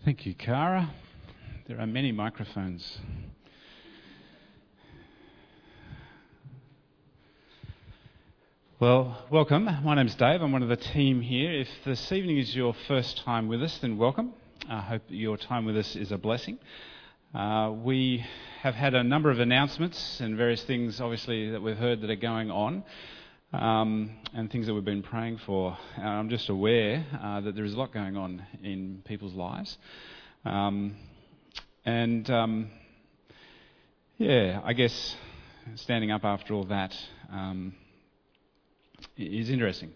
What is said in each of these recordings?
Thank you, Cara. There are many microphones. Well, welcome. My name's Dave. I'm one of the team here. If this evening is your first time with us, then welcome. I hope your time with us is a blessing. We have had a number of announcements and various things, obviously, that we've heard that are going on, and things that we've been praying for. I'm just aware that there is a lot going on in people's lives. I guess standing up after all that is interesting.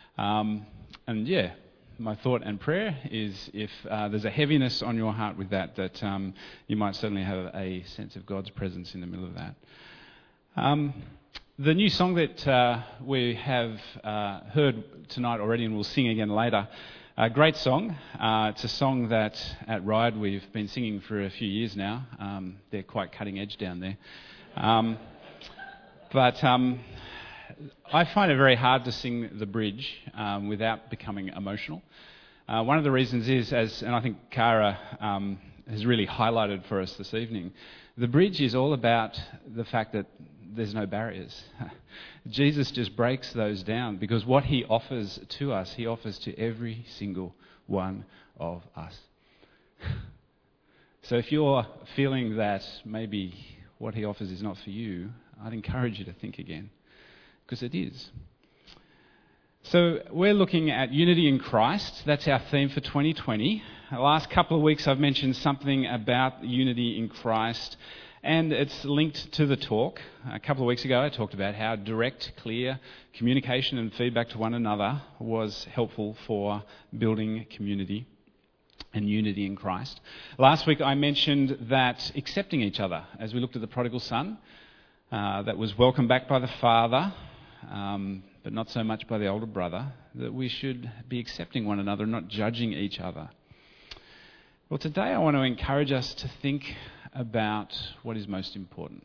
My thought and prayer is if there's a heaviness on your heart with that you might certainly have a sense of God's presence in the middle of that. The new song that we have heard tonight already and we'll sing again later, a great song. It's a song that at Ride we've been singing for a few years now. They're quite cutting edge down there. But I find it very hard to sing the bridge without becoming emotional. One of the reasons is, and I think Cara has really highlighted for us this evening, the bridge is all about the fact that there's no barriers. Jesus just breaks those down because what he offers to us, he offers to every single one of us. So if you're feeling that maybe what he offers is not for you, I'd encourage you to think again, because it is. So we're looking at unity in Christ. That's our theme for 2020. The last couple of weeks I've mentioned something about unity in Christ, and it's linked to the talk. A couple of weeks ago I talked about how direct, clear communication and feedback to one another was helpful for building community and unity in Christ. Last week I mentioned that accepting each other, as we looked at the prodigal son, that was welcomed back by the father, but not so much by the older brother, that we should be accepting one another and not judging each other. Well, today I want to encourage us to think about what is most important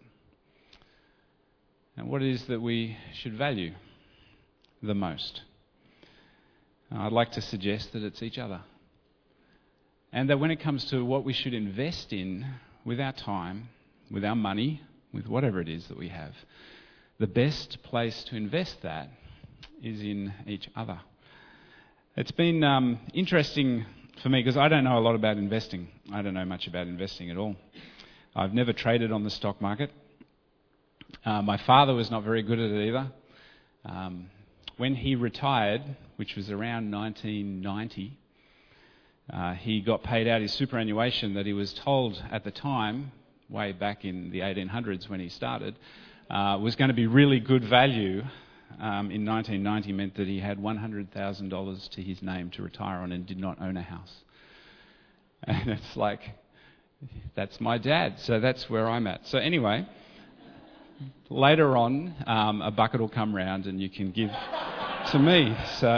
and what it is that we should value the most. I'd like to suggest that it's each other, and that when it comes to what we should invest in with our time, with our money, with whatever it is that we have, the best place to invest that is in each other. It's been interesting for me because I don't know a lot about investing. I don't know much about investing at all. I've never traded on the stock market. My father was not very good at it either. When he retired, which was around 1990, he got paid out his superannuation that he was told at the time, way back in the 1800s when he started, was going to be really good value. In 1990 meant that he had $100,000 to his name to retire on and did not own a house. And it's like, that's my dad, so that's where I'm at. So anyway, later on, a bucket will come round and you can give to me.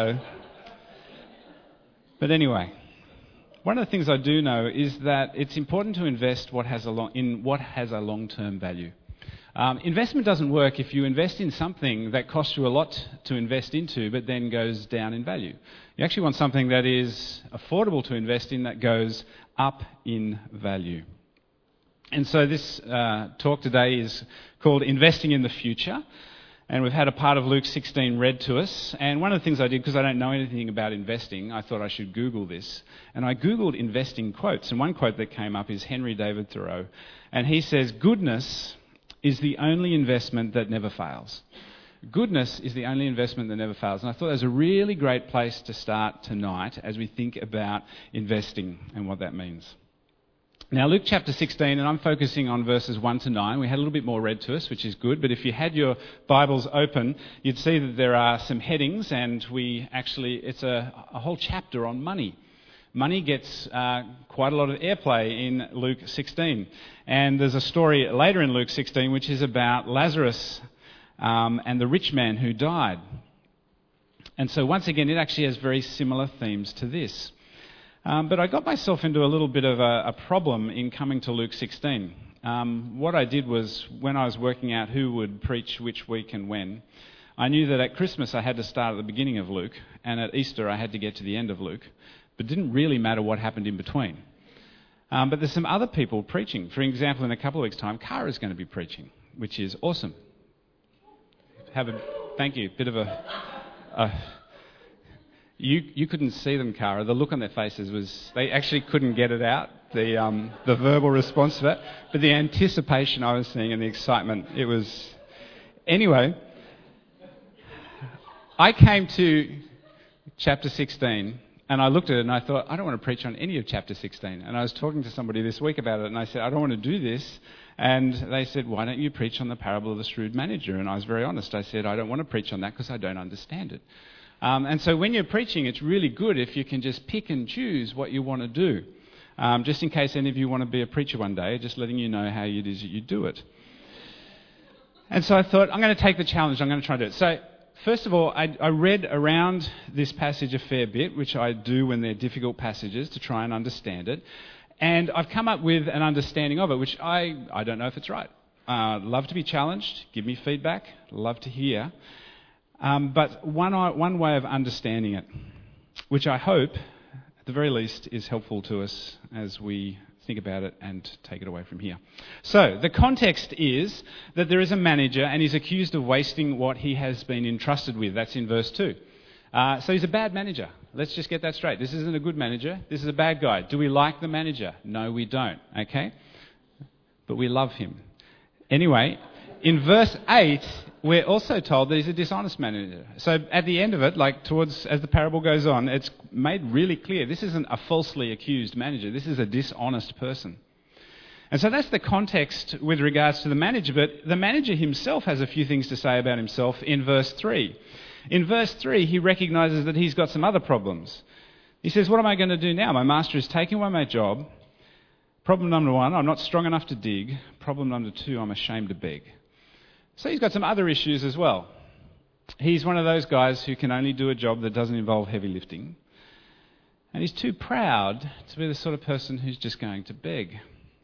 But anyway, one of the things I do know is that it's important to invest in what has a long-term value. Investment doesn't work if you invest in something that costs you a lot to invest into but then goes down in value. You actually want something that is affordable to invest in that goes up in value. And so this talk today is called Investing in the Future. And we've had a part of Luke 16 read to us. And one of the things I did, because I don't know anything about investing, I thought I should Google this. And I Googled investing quotes. And one quote that came up is Henry David Thoreau. And he says, "Goodness is the only investment that never fails." Goodness is the only investment that never fails. And I thought that was a really great place to start tonight as we think about investing and what that means. Now, Luke chapter 16, and I'm focusing on verses 1 to 9. We had a little bit more read to us, which is good. But if you had your Bibles open, you'd see that there are some headings, and it's a whole chapter on money. Money gets quite a lot of airplay in Luke 16. And there's a story later in Luke 16 which is about Lazarus and the rich man who died. And so once again, it actually has very similar themes to this. But I got myself into a little bit of a problem in coming to Luke 16. What I did was, when I was working out who would preach which week and when, I knew that at Christmas I had to start at the beginning of Luke, and at Easter I had to get to the end of Luke. But it didn't really matter what happened in between. But there's some other people preaching. For example, in a couple of weeks' time, Kara's going to be preaching, which is awesome. Thank you. Bit of you couldn't see them, Kara. The look on their faces was, they actually couldn't get it out, the verbal response to that. But the anticipation I was seeing and the excitement, it was... Anyway, I came to chapter 16 and I looked at it and I thought, I don't want to preach on any of chapter 16. And I was talking to somebody this week about it and I said, I don't want to do this. And they said, why don't you preach on the parable of the shrewd manager? And I was very honest. I said, I don't want to preach on that because I don't understand it. And so when you're preaching, it's really good if you can just pick and choose what you want to do. Just in case any of you want to be a preacher one day, just letting you know how it is that you do it. And so I thought, I'm going to take the challenge. I'm going to try to do it. So first of all, I read around this passage a fair bit, which I do when they're difficult passages, to try and understand it. And I've come up with an understanding of it, which I don't know if it's right. Love to be challenged. Give me feedback. Love to hear. But one way of understanding it, which I hope, at the very least, is helpful to us as we think about it and take it away from here. So, the context is that there is a manager and he's accused of wasting what he has been entrusted with. That's in verse 2. So he's a bad manager. Let's just get that straight. This isn't a good manager. This is a bad guy. Do we like the manager? No, we don't. Okay? But we love him. Anyway, in verse 8, we're also told that he's a dishonest manager. So at the end of it, as the parable goes on, it's made really clear this isn't a falsely accused manager. This is a dishonest person. And so that's the context with regards to the manager. But the manager himself has a few things to say about himself in verse 3. In verse 3, he recognises that he's got some other problems. He says, what am I going to do now? My master is taking away my job. Problem number 1, I'm not strong enough to dig. Problem number 2, I'm ashamed to beg. So he's got some other issues as well. He's one of those guys who can only do a job that doesn't involve heavy lifting. And he's too proud to be the sort of person who's just going to beg.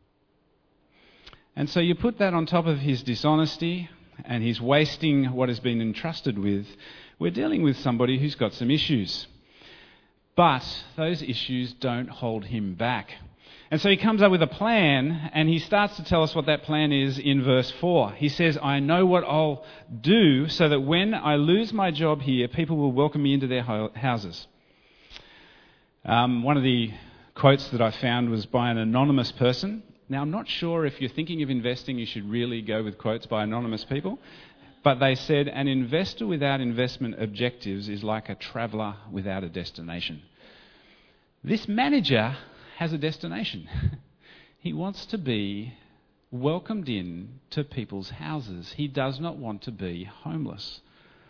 And so you put that on top of his dishonesty and his wasting what has been entrusted with. We're dealing with somebody who's got some issues. But those issues don't hold him back. And so he comes up with a plan, and he starts to tell us what that plan is in verse 4. He says, I know what I'll do so that when I lose my job here, people will welcome me into their houses. One of the quotes that I found was by an anonymous person. Now, I'm not sure if you're thinking of investing, you should really go with quotes by anonymous people. But they said, an investor without investment objectives is like a traveller without a destination. This manager has a destination. He wants to be welcomed in to people's houses. He does not want to be homeless.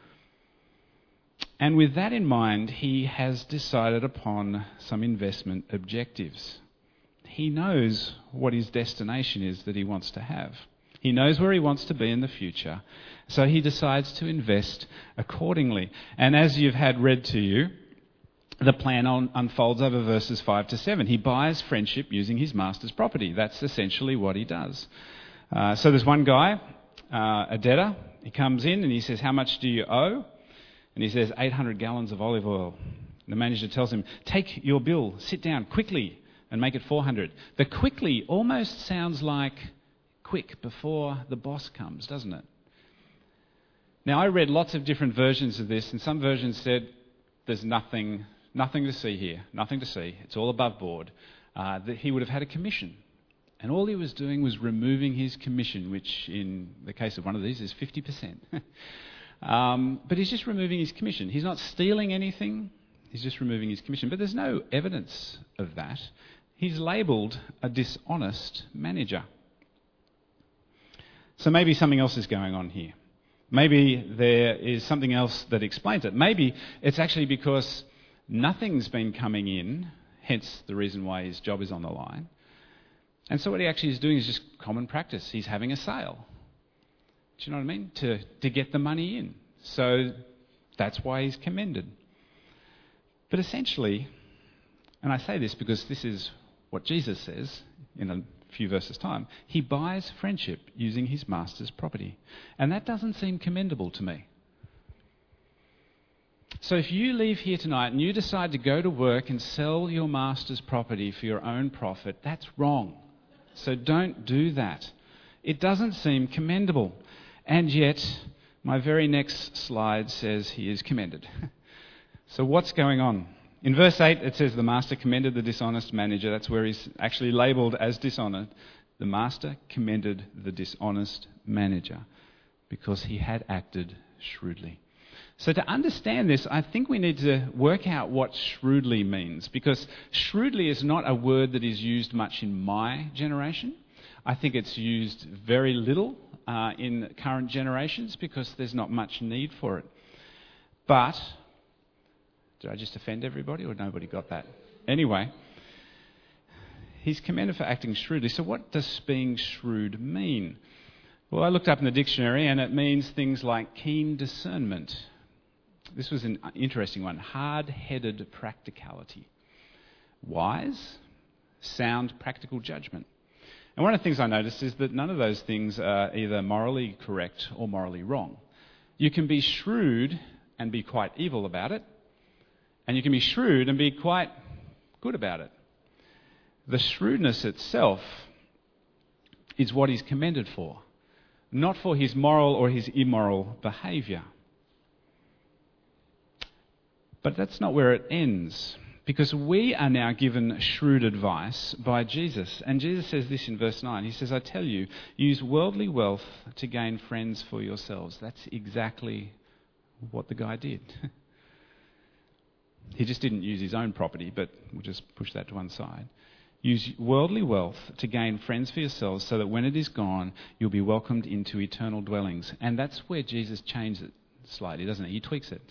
And with that in mind, he has decided upon some investment objectives. He knows what his destination is that he wants to have. He knows where he wants to be in the future, so he decides to invest accordingly. And as you've had read to you, the plan unfolds over verses 5 to 7. He buys friendship using his master's property. That's essentially what he does. So there's one guy, a debtor. He comes in and he says, how much do you owe? And he says, 800 gallons of olive oil. The manager tells him, take your bill, sit down quickly and make it 400. The quickly almost sounds like quick before the boss comes, doesn't it? Now, I read lots of different versions of this, and some versions said there's nothing to see here, nothing to see. It's all above board. That he would have had a commission. And all he was doing was removing his commission, which in the case of one of these is 50%. But he's just removing his commission. He's not stealing anything. He's just removing his commission. But there's no evidence of that. He's labelled a dishonest manager. So maybe something else is going on here. Maybe there is something else that explains it. Maybe it's actually because nothing's been coming in, hence the reason why his job is on the line. And so what he actually is doing is just common practice. He's having a sale. Do you know what I mean? To get the money in. So that's why he's commended. But essentially, and I say this because this is what Jesus says in a few verses' time, he buys friendship using his master's property. And that doesn't seem commendable to me. So if you leave here tonight and you decide to go to work and sell your master's property for your own profit, that's wrong. So don't do that. It doesn't seem commendable. And yet, my very next slide says he is commended. So what's going on? In verse 8, it says the master commended the dishonest manager. That's where he's actually labelled as dishonest. The master commended the dishonest manager because he had acted shrewdly. So to understand this, I think we need to work out what shrewdly means, because shrewdly is not a word that is used much in my generation. I think it's used very little in current generations because there's not much need for it. But, did I just offend everybody or nobody got that? Anyway, he's commended for acting shrewdly. So what does being shrewd mean? Well, I looked up in the dictionary and it means things like keen discernment. This was an interesting one. Hard-headed practicality. Wise, sound, practical judgment. And one of the things I noticed is that none of those things are either morally correct or morally wrong. You can be shrewd and be quite evil about it, and you can be shrewd and be quite good about it. The shrewdness itself is what he's commended for, not for his moral or his immoral behaviour. But that's not where it ends, because we are now given shrewd advice by Jesus. And Jesus says this in verse 9. He says, I tell you, use worldly wealth to gain friends for yourselves. That's exactly what the guy did. He just didn't use his own property, but we'll just push that to one side. Use worldly wealth to gain friends for yourselves so that when it is gone, you'll be welcomed into eternal dwellings. And that's where Jesus changed it slightly, doesn't it? He tweaks it.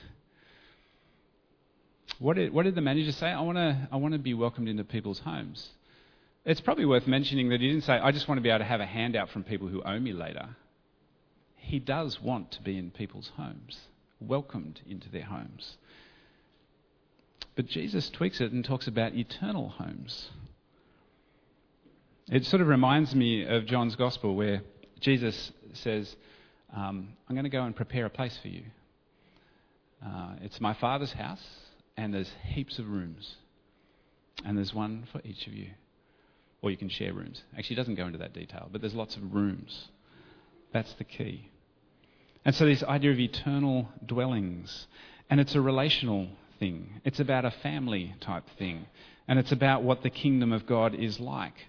What did the manager say? I want to be welcomed into people's homes. It's probably worth mentioning that he didn't say, I just want to be able to have a handout from people who owe me later. He does want to be in people's homes, welcomed into their homes. But Jesus tweaks it and talks about eternal homes. It sort of reminds me of John's Gospel where Jesus says, I'm going to go and prepare a place for you. It's my Father's house. And there's heaps of rooms. And there's one for each of you. Or you can share rooms. Actually, it doesn't go into that detail, but there's lots of rooms. That's the key. And so this idea of eternal dwellings. And it's a relational thing. It's about a family type thing. And it's about what the kingdom of God is like.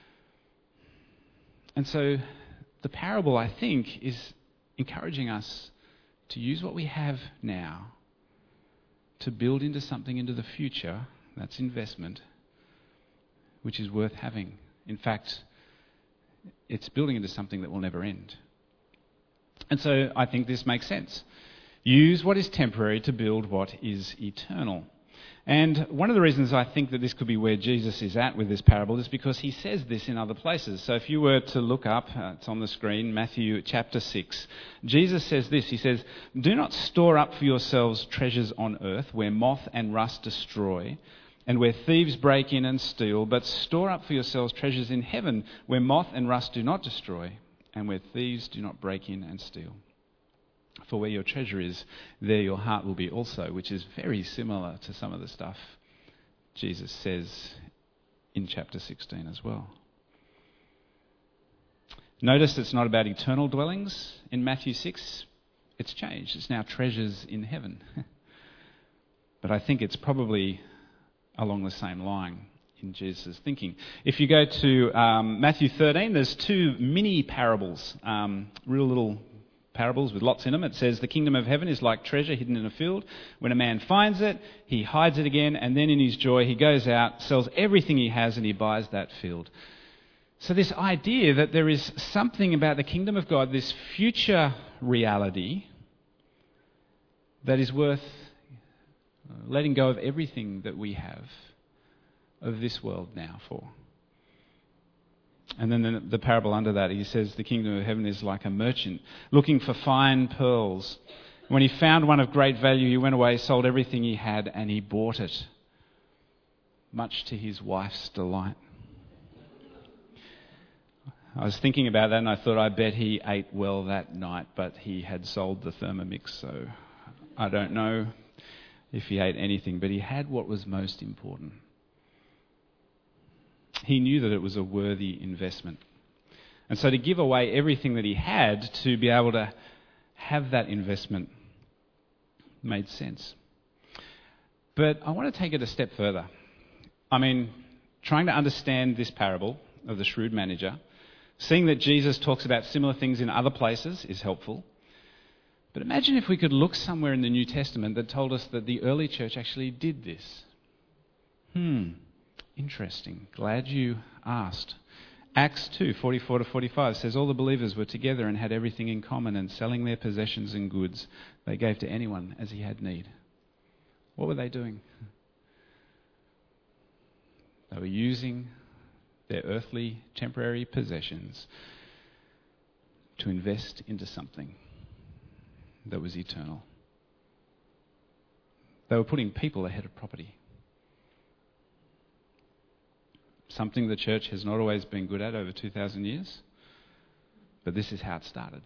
And so the parable, I think, is encouraging us to use what we have now to build into something into the future. That's investment, which is worth having. In fact, it's building into something that will never end. And so I think this makes sense. Use what is temporary to build what is eternal. And one of the reasons I think that this could be where Jesus is at with this parable is because he says this in other places. So if you were to look up, it's on the screen, Matthew chapter 6, Jesus says this. He says, do not store up for yourselves treasures on earth where moth and rust destroy and where thieves break in and steal, but store up for yourselves treasures in heaven where moth and rust do not destroy and where thieves do not break in and steal. For where your treasure is, there your heart will be also, which is very similar to some of the stuff Jesus says in chapter 16 as well. Notice it's not about eternal dwellings in Matthew 6. It's changed. It's now treasures in heaven. But I think it's probably along the same line in Jesus' thinking. If you go to Matthew 13, there's two mini parables, real little parables with lots in them. It says the kingdom of heaven is like treasure hidden in a field. When a man finds it, he hides it again, and then in his joy he goes out, sells everything he has, and he buys that field. So this idea that there is something about the kingdom of God, this future reality, that is worth letting go of everything that we have of this world now for. And then the parable under that, he says the kingdom of heaven is like a merchant looking for fine pearls. When he found one of great value, he went away, sold everything he had, and he bought it, much to his wife's delight. I was thinking about that and I thought, I bet he ate well that night, but he had sold the Thermomix, so I don't know. if he ate anything, but he had what was most important. He knew that it was a worthy investment. And so to give away everything that he had to be able to have that investment made sense. But I want to take it a step further. I mean, trying to understand this parable of the shrewd manager, seeing that Jesus talks about similar things in other places is helpful. But imagine if we could look somewhere in the New Testament that told us that the early church actually did this. Interesting. Glad you asked. Acts 2:44-45 says, all the believers were together and had everything in common, and selling their possessions and goods they gave to anyone as he had need. What were they doing? They were using their earthly, temporary possessions to invest into something that was eternal. They were putting people ahead of property. Something the church has not always been good at over 2,000 years, but this is how it started.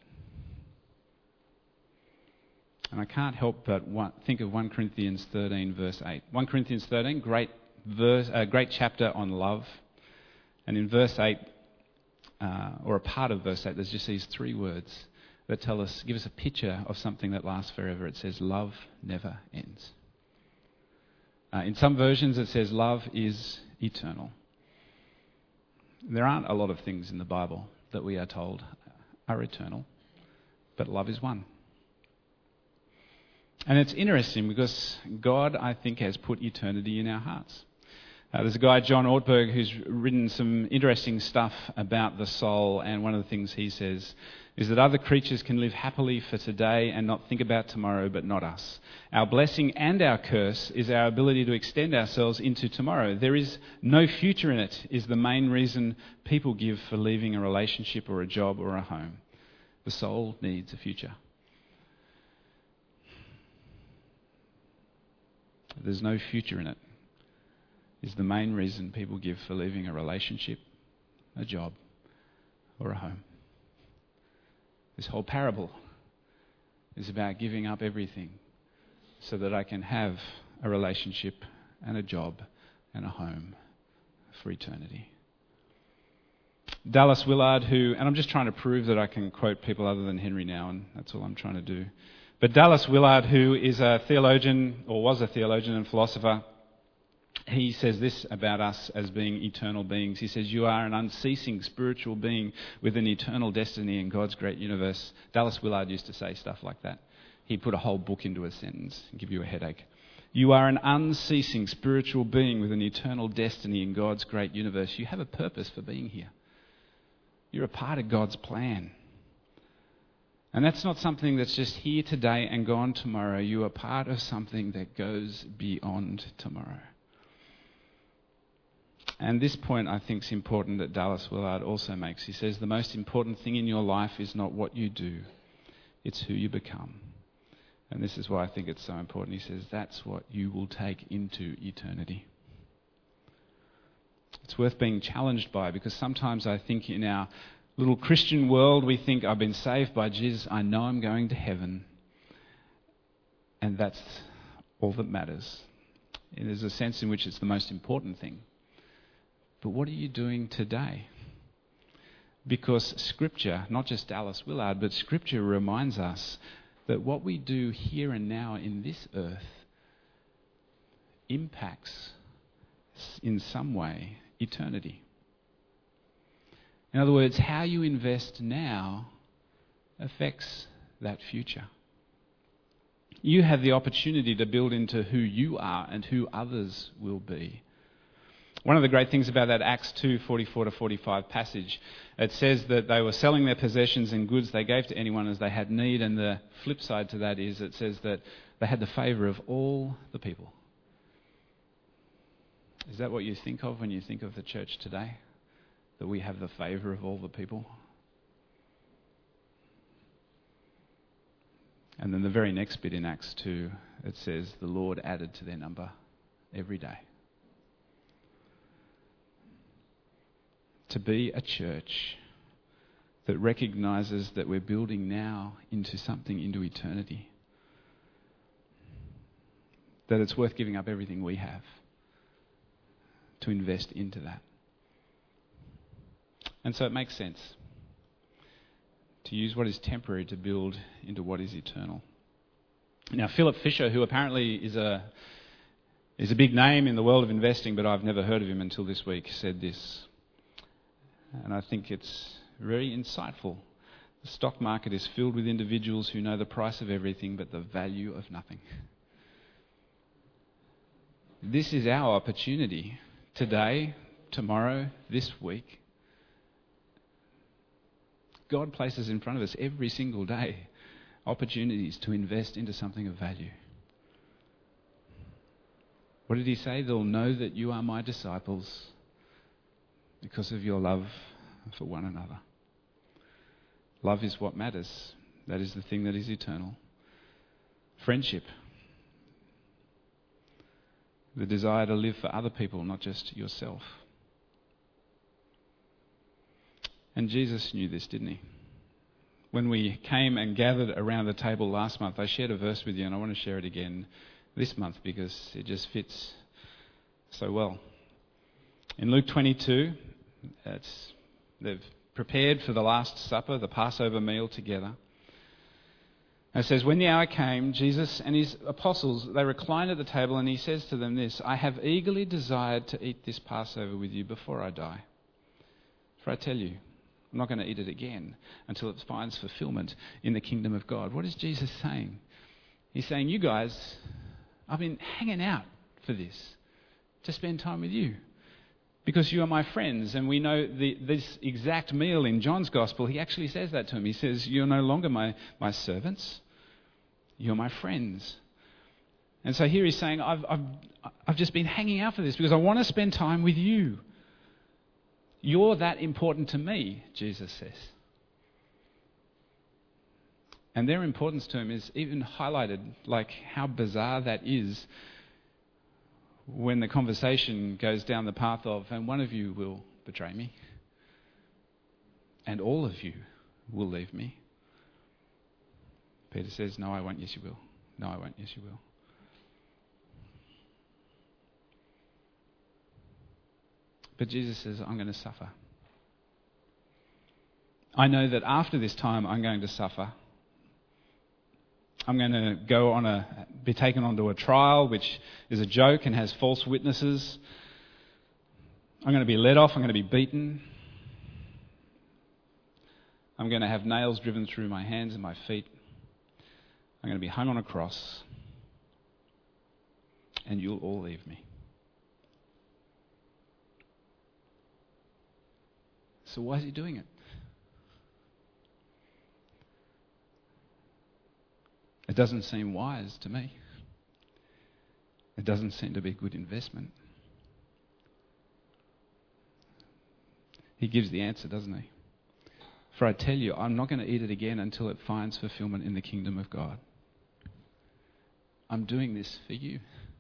And I can't help but think of 1 Corinthians 13, verse 8. 1 Corinthians 13, great chapter on love. And in verse 8, or a part of verse 8, there's just these three words that give us a picture of something that lasts forever. It says, love never ends. In some versions it says, love is eternal. There aren't a lot of things in the Bible that we are told are eternal, but love is one. And it's interesting because God, I think, has put eternity in our hearts. There's a guy, John Ortberg, who's written some interesting stuff about the soul, and one of the things he says is that other creatures can live happily for today and not think about tomorrow, but not us. Our blessing and our curse is our ability to extend ourselves into tomorrow. There is no future in it, is the main reason people give for leaving a relationship or a job or a home. The soul needs a future. There's no future in it, is the main reason people give for leaving a relationship, a job, or a home. This whole parable is about giving up everything so that I can have a relationship and a job and a home for eternity. Dallas Willard, and I'm just trying to prove that I can quote people other than Henry now, and that's all I'm trying to do. But Dallas Willard, who is a theologian, or was a theologian and philosopher, he says this about us as being eternal beings. He says, you are an unceasing spiritual being with an eternal destiny in God's great universe. Dallas Willard used to say stuff like that. He'd put a whole book into a sentence and give you a headache. You are an unceasing spiritual being with an eternal destiny in God's great universe. You have a purpose for being here. You're a part of God's plan. And that's not something that's just here today and gone tomorrow. You are part of something that goes beyond tomorrow. And this point, I think, is important that Dallas Willard also makes. He says, the most important thing in your life is not what you do, it's who you become. And this is why I think it's so important. He says, that's what you will take into eternity. It's worth being challenged by, because sometimes I think in our little Christian world, we think, I've been saved by Jesus, I know I'm going to heaven, and that's all that matters. And there's a sense in which it's the most important thing. But what are you doing today? Because Scripture, not just Dallas Willard, but Scripture reminds us that what we do here and now in this earth impacts, in some way, eternity. In other words, how you invest now affects that future. You have the opportunity to build into who you are and who others will be. One of the great things about that Acts 2:44-45 passage, it says that they were selling their possessions and goods they gave to anyone as they had need, and the flip side to that is it says that they had the favour of all the people. Is that what you think of when you think of the church today? That we have the favour of all the people? And then the very next bit in Acts 2, it says the Lord added to their number every day. To be a church that recognises that we're building now into something, into eternity. that it's worth giving up everything we have to invest into that. And so it makes sense to use what is temporary to build into what is eternal. Now, Philip Fisher, who apparently is a big name in the world of investing, but I've never heard of him until this week, said this. And I think it's very insightful. The stock market is filled with individuals who know the price of everything but the value of nothing. This is our opportunity today, tomorrow, this week. God places in front of us every single day opportunities to invest into something of value. What did he say? They'll know that you are my disciples because of your love for one another. Love is what matters. That is the thing that is eternal. Friendship. The desire to live for other people, not just yourself. And Jesus knew this, didn't he? When we came and gathered around the table last month, I shared a verse with you, and I want to share it again this month because it just fits so well. In Luke 22, they've prepared for the Last Supper, the Passover meal together. And it says, when the hour came, Jesus and his apostles, they reclined at the table, and he says to them this, I have eagerly desired to eat this Passover with you before I die. For I tell you, I'm not going to eat it again until it finds fulfillment in the kingdom of God. What is Jesus saying? He's saying, you guys, I've been hanging out for this, to spend time with you. Because you are my friends. And we know this exact meal in John's Gospel, he actually says that to him. He says, you're no longer my servants, you're my friends. And so here he's saying, I've just been hanging out for this because I want to spend time with you. You're that important to me, Jesus says. And their importance to him is even highlighted, like how bizarre that is when the conversation goes down the path of, and one of you will betray me, and all of you will leave me. Peter says, no, I won't, yes you will. No, I won't, yes you will. But Jesus says, I'm going to suffer. I know that after this time I'm going to suffer. I'm going to be taken onto a trial, which is a joke and has false witnesses. I'm going to be let off. I'm going to be beaten. I'm going to have nails driven through my hands and my feet. I'm going to be hung on a cross. And you'll all leave me. So why is he doing it? It doesn't seem wise to me. It doesn't seem to be a good investment. He gives the answer, doesn't he? For I tell you, I'm not going to eat it again until it finds fulfillment in the kingdom of God. I'm doing this for you.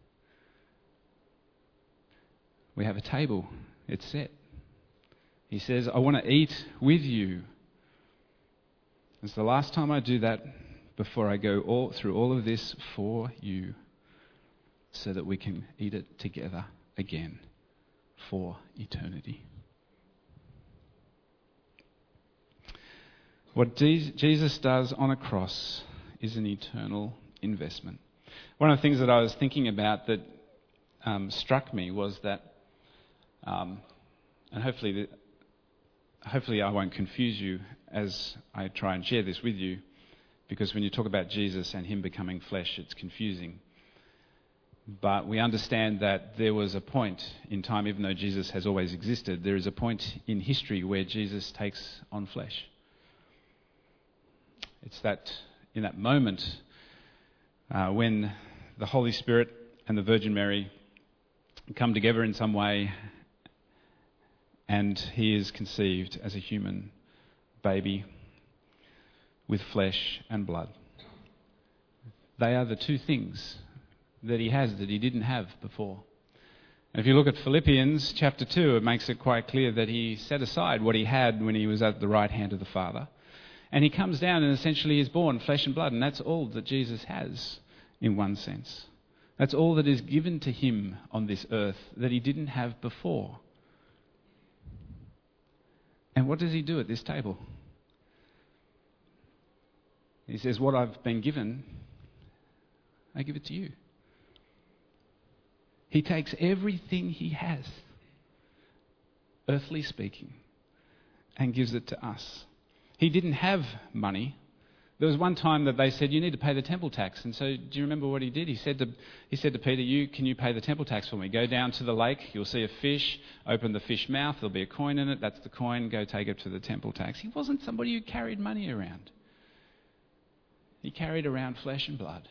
We have a table. It's set. He says, I want to eat with you. It's the last time I do that before I go through all of this for you, so that we can eat it together again for eternity. What Jesus does on a cross is an eternal investment. One of the things that I was thinking about that struck me was that, and hopefully I won't confuse you as I try and share this with you, because when you talk about Jesus and him becoming flesh, it's confusing. But we understand that there was a point in time, even though Jesus has always existed, there is a point in history where Jesus takes on flesh. It's that in that moment when the Holy Spirit and the Virgin Mary come together in some way, and he is conceived as a human baby with flesh and blood. They are the two things that he has that he didn't have before. And if you look at Philippians chapter 2, it makes it quite clear that he set aside what he had when he was at the right hand of the Father. And he comes down and essentially is born flesh and blood, and that's all that Jesus has in one sense. That's all that is given to him on this earth that he didn't have before. And what does he do at this table? He says, what I've been given, I give it to you. He takes everything he has, earthly speaking, and gives it to us. He didn't have money. There was one time that they said, you need to pay the temple tax. And so do you remember what he did? He said to Peter, can you pay the temple tax for me? Go down to the lake, you'll see a fish, open the fish mouth, there'll be a coin in it, that's the coin, go take it to the temple tax. He wasn't somebody who carried money around. He carried around flesh and blood.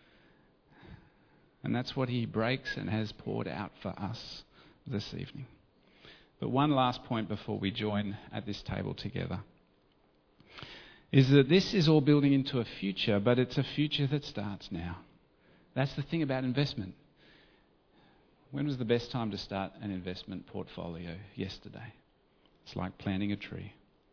And that's what he breaks and has poured out for us this evening. But one last point before we join at this table together is that this is all building into a future, but it's a future that starts now. That's the thing about investment. When was the best time to start an investment portfolio? Yesterday. It's like planting a tree.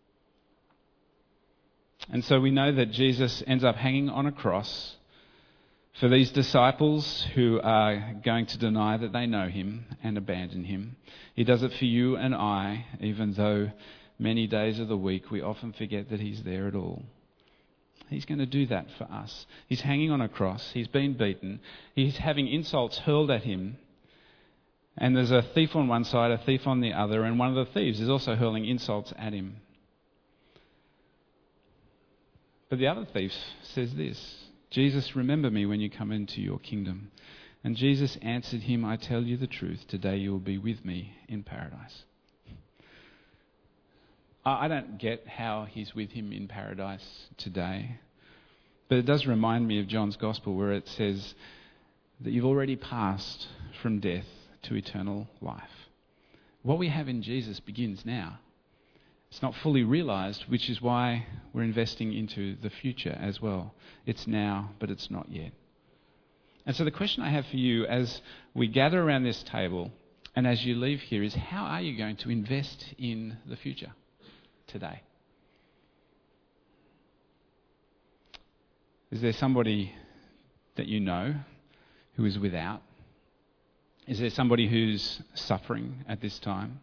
And so we know that Jesus ends up hanging on a cross for these disciples who are going to deny that they know him and abandon him. He does it for you and I, even though many days of the week we often forget that he's there at all. He's going to do that for us. He's hanging on a cross. He's been beaten. He's having insults hurled at him. And there's a thief on one side, a thief on the other, and one of the thieves is also hurling insults at him. But the other thief says this, Jesus, remember me when you come into your kingdom. And Jesus answered him, I tell you the truth, today you will be with me in paradise. I don't get how he's with him in paradise today, but it does remind me of John's Gospel where it says that you've already passed from death to eternal life. What we have in Jesus begins now. It's not fully realised, which is why we're investing into the future as well. It's now, but it's not yet. And so the question I have for you as we gather around this table and as you leave here is, how are you going to invest in the future today? Is there somebody that you know who is without? Is there somebody who's suffering at this time?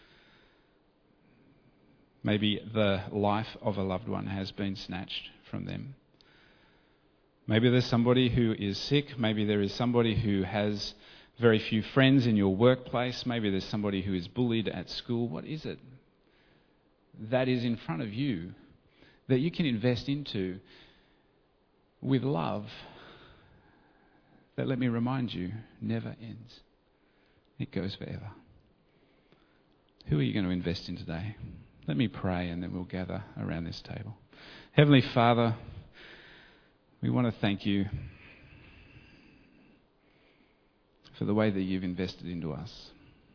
Maybe the life of a loved one has been snatched from them. Maybe there's somebody who is sick. Maybe there is somebody who has very few friends in your workplace. Maybe there's somebody who is bullied at school. What is it that is in front of you that you can invest into with love that, let me remind you, never ends? It goes forever. Who are you going to invest in today? Let me pray and then we'll gather around this table. Heavenly Father, we want to thank you for the way that you've invested into us.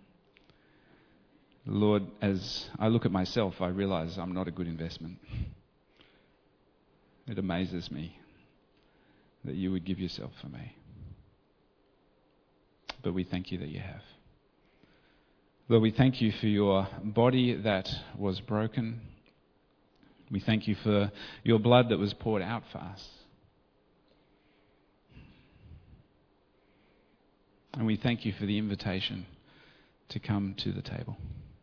Lord, as I look at myself, I realise I'm not a good investment. It amazes me that you would give yourself for me. But we thank you that you have. Lord, we thank you for your body that was broken. We thank you for your blood that was poured out for us. And we thank you for the invitation to come to the table.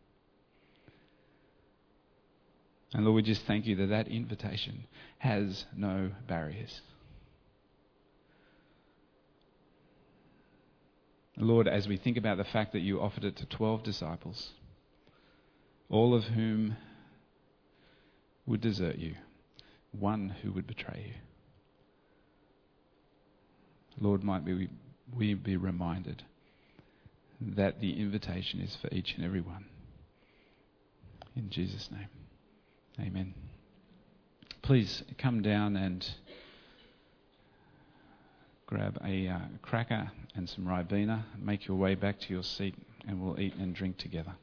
And Lord, we just thank you that that invitation has no barriers. Lord, as we think about the fact that you offered it to 12 disciples, all of whom would desert you, one who would betray you. Lord, might we be reminded that the invitation is for each and every one. In Jesus' name, amen. Please come down and grab a cracker and some Ribena, make your way back to your seat, and we'll eat and drink together.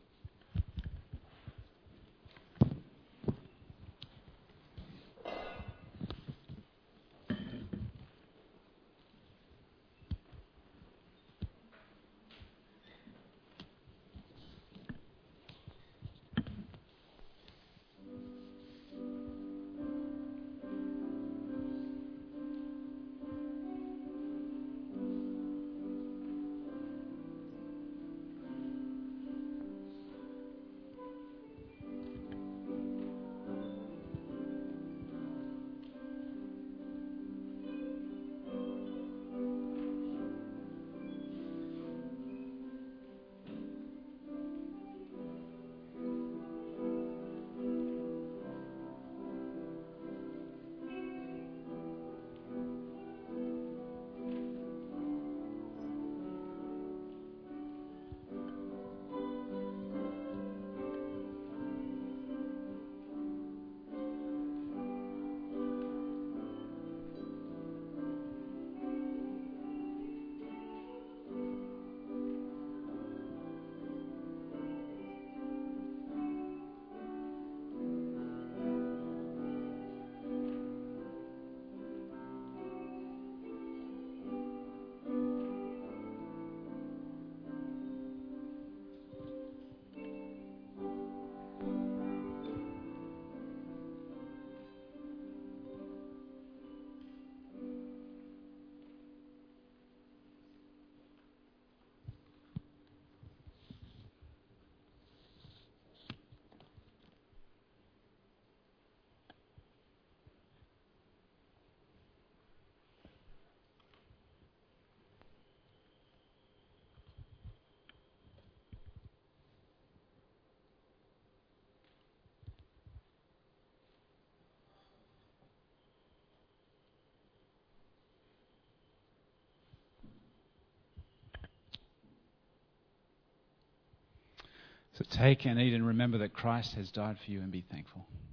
So take and eat and remember that Christ has died for you and be thankful.